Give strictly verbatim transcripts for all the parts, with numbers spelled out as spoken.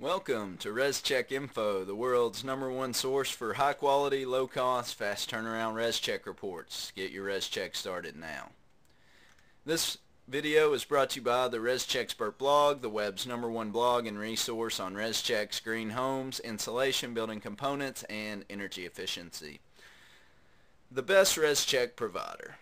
Welcome to ResCheck Info, the world's number one source for high quality, low cost, fast turnaround ResCheck reports. Get your ResCheck started now. This video is brought to you by the ResCheckspert blog, the web's number one blog and resource on ResCheck's green homes, insulation, building components, and energy efficiency. The best ResCheck provider.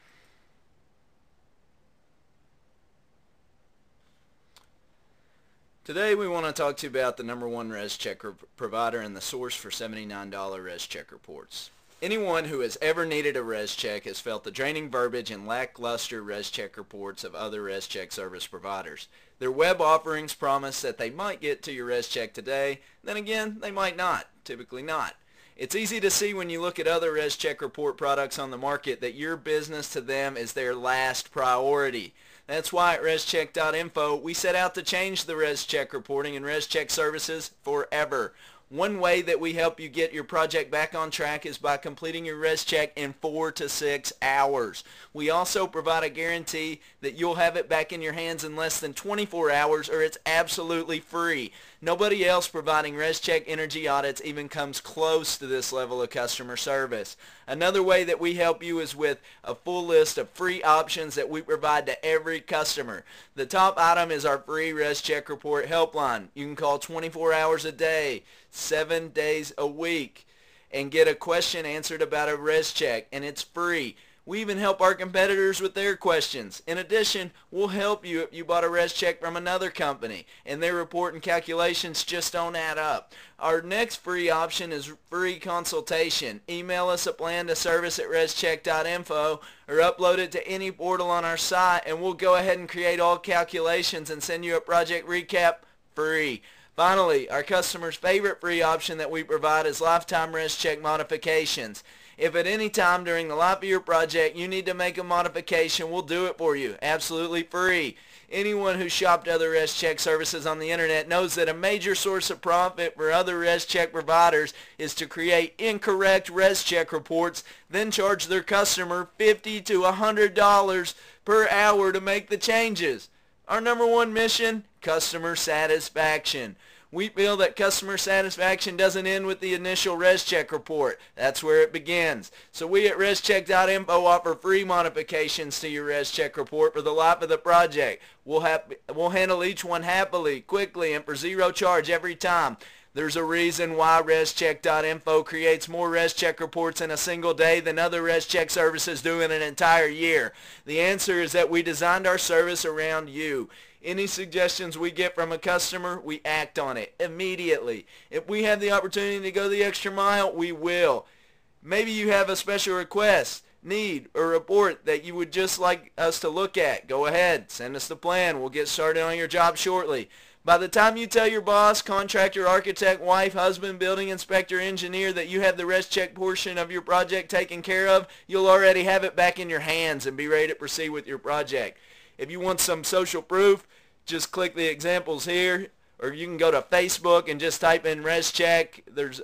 Today we want to talk to you about the number one ResCheck provider and the source for seventy-nine dollar ResCheck reports. Anyone who has ever needed a ResCheck has felt the draining verbiage and lackluster ResCheck reports of other ResCheck service providers. Their web offerings promise that they might get to your ResCheck today, then again they might not, typically not. It's easy to see when you look at other ResCheck report products on the market that your business to them is their last priority. That's why at ResCheck dot info we set out to change the ResCheck reporting and ResCheck services forever. One way that we help you get your project back on track is by completing your ResCheck in four to six hours. We also provide a guarantee that you'll have it back in your hands in less than twenty-four hours, or it's absolutely free. Nobody else providing ResCheck energy audits even comes close to this level of customer service. Another way that we help you is with a full list of free options that we provide to every customer. The top item is our free ResCheck report helpline. You can call twenty-four hours a day, seven days a week, and get a question answered about a ResCheck, and it's free. We even help our competitors with their questions. In addition, we'll help you if you bought a ResCheck from another company and their report and calculations just don't add up. Our next free option is free consultation. Email us a plan to service at ResCheck dot info or upload it to any portal on our site, and we'll go ahead and create all calculations and send you a project recap free. Finally, our customers' favorite free option that we provide is lifetime ResCheck modifications. If at any time during the life of your project you need to make a modification, we'll do it for you, absolutely free. Anyone who shopped other ResCheck services on the internet knows that a major source of profit for other ResCheck providers is to create incorrect ResCheck reports, then charge their customer fifty to one hundred dollars per hour to make the changes. Our number one mission, customer satisfaction. We feel that customer satisfaction doesn't end with the initial ResCheck report. That's where it begins. So we at ResCheck dot info offer free modifications to your ResCheck report for the life of the project. We'll, have, we'll handle each one happily, quickly, and for zero charge every time. There's a reason why ResCheck dot info creates more ResCheck reports in a single day than other ResCheck services do in an entire year. The answer is that we designed our service around you. Any suggestions we get from a customer, we act on it immediately. If we have the opportunity to go the extra mile, we will. Maybe you have a special request, need, or report that you would just like us to look at. Go ahead, send us the plan. We'll get started on your job shortly. By the time you tell your boss, contractor, architect, wife, husband, building inspector, engineer that you have the ResCheck portion of your project taken care of, you'll already have it back in your hands and be ready to proceed with your project. If you want some social proof, just click the examples here, or you can go to Facebook and just type in ResCheck. There's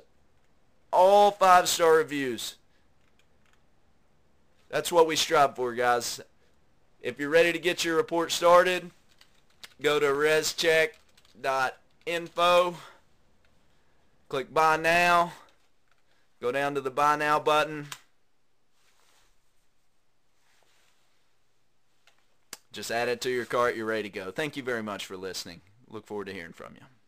all five-star reviews. That's what we strive for, guys. If you're ready to get your report started, go to ResCheck dot info, click Buy Now, go down to the Buy Now button. Just add it to your cart. You're ready to go. Thank you very much for listening. Look forward to hearing from you.